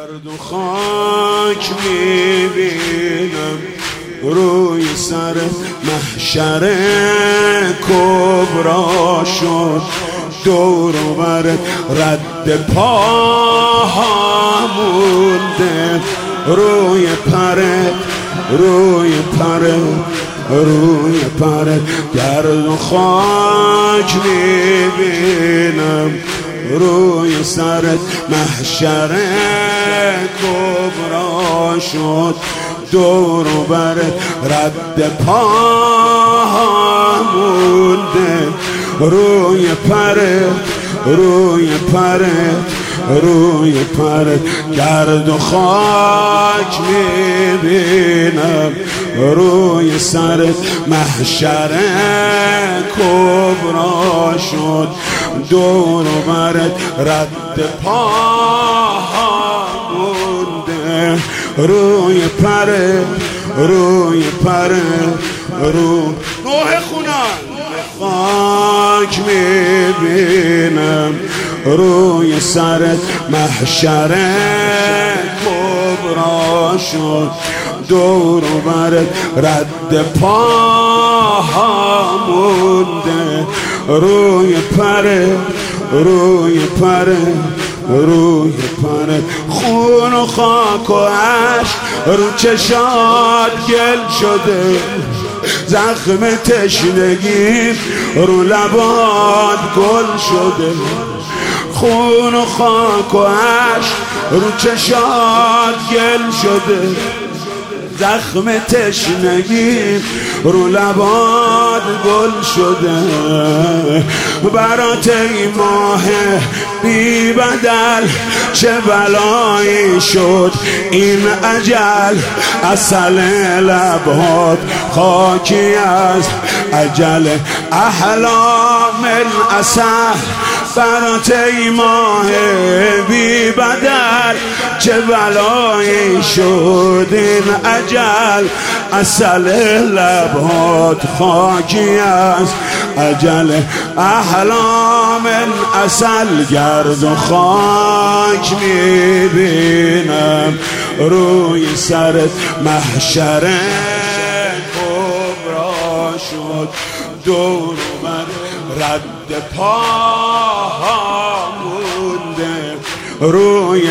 گرد و خاک میبینم روی سر محشر کبرا شد، دور و بر رد پاها مونده، روی پرت گرد و خاک میبینم روی سرت محشر کبرا شد، دور و بر رد پاها مونده، روی پرت گرد و خاک میبینم روی سرت محشر کبرا شد، دور و برت رد پاها مونده، روی نوح خونان خاک میبینم روی سرت محشر کبرا شد، دور و برت رد پاها مونده، روی پرت خون و خاک و عشق رو چشات گل شده، زخم تشنگی رو لبات گل شده، خون و خاک و عشق رو چشات گل شده، زخم تشنگی رو لبات گل شده، برات ای ماه بی بدل چه بلایی شد این اجل، عسل لبات خاکی از اجل احلام العسل، برات ای ماه بی بدل چه بلایی شد این اجل، عسل لبات خاکی از اجل احلام العسل، گرد و خاک میبینم روی سرت محشر کبرا شد، دور و بر رد پاها مونده، روی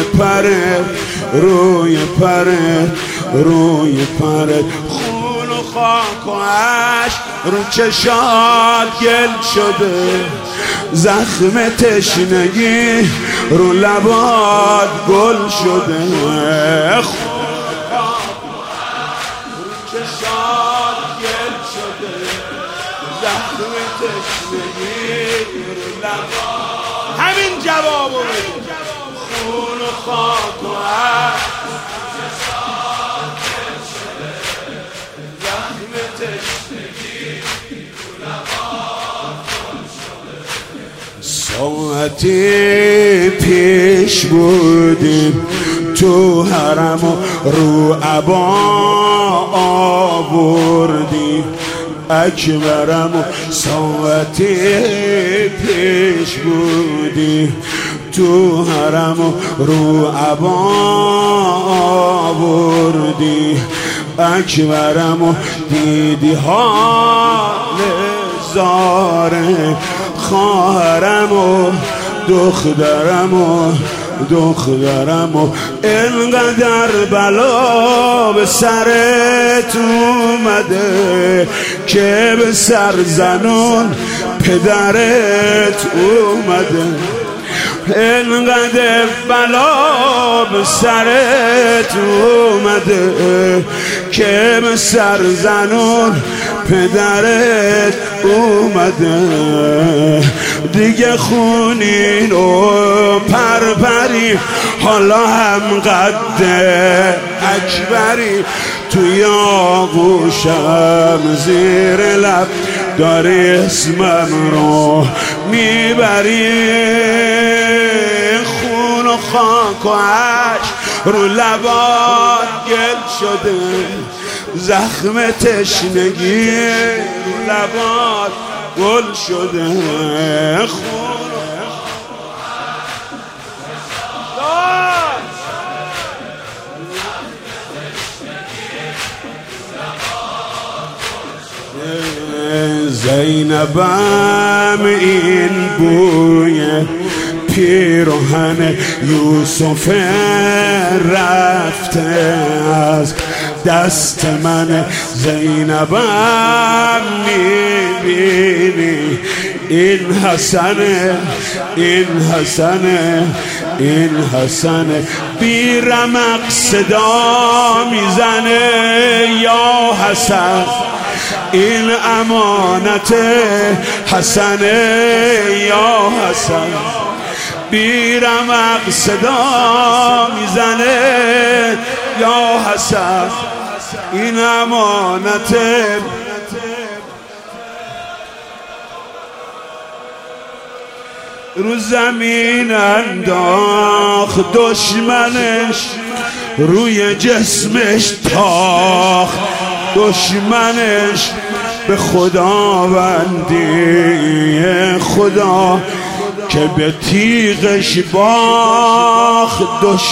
پرت خون و خاک و عشق رو چشات گل شده، زخم تشنگی رو لبات گل شده، خون و خاک و عشق رو چشات گل شده، زخم تشنگی رو لبات، همین جوابو بده، خون و خاک و عشق ساعتی پیش بودیم تو حرم و رو عبا آوردیم اکبرم و ساعتی پیش بودیم تو حرم و رو عبا آوردیم اکبرم و دیدی حال زاره خواهرم و دخترم و اینقدر بلا به سرت اومده که به سر زنون پدرت اومده، اینقدر بلا به سرت اومده که به سر زنون پدرت اومده، دیگه خونین و پرپری حالا هم قد اکبری، توی آغوشم زیر لب داری اسمم رو میبری، خون و خاک و عشق رو لبات گل شده، زخم تشنگی رو لبات گل شده، خون زینبم این بوی پیراهن یوسف رفته از دست من. زینبم میبینی این حسنه، این حسنه، این حسنه، بی رمق صدا میزنه یا حسن، این امانت حسنه یا حسن، بی رمق صدا میزنه یا حسن، این امانت. رو زمین انداخت دشمنش، روی جسمش تاخت دشمنش، به خداوندی خدا که به تیغش باخت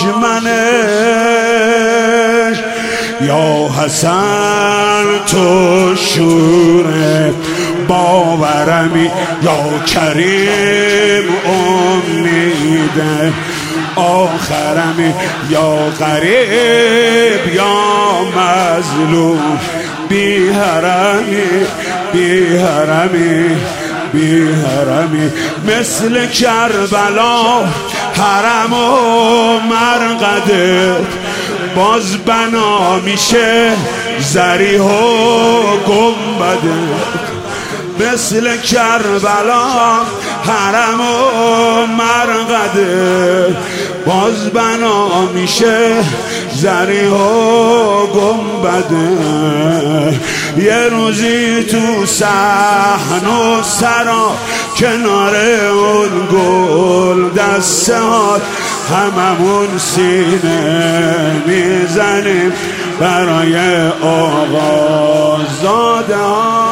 دشمنش. یا حسن تو شور باورمی، یا کریم امیده آخرمی، یا غریب یا مظلوم، بی حرمی، بی حرمی، بی حرمی، مثل کربلا حرم و مرقدت باز بنا میشه ضریح و گنبدت، مثل کربلا حرم و مرقدت باز بنا میشه ضریح و گنبدت. یه روزی تو صحن و سرا کنار اون گل دستهات هممون سینه میزنیم برای آقا زاده ها.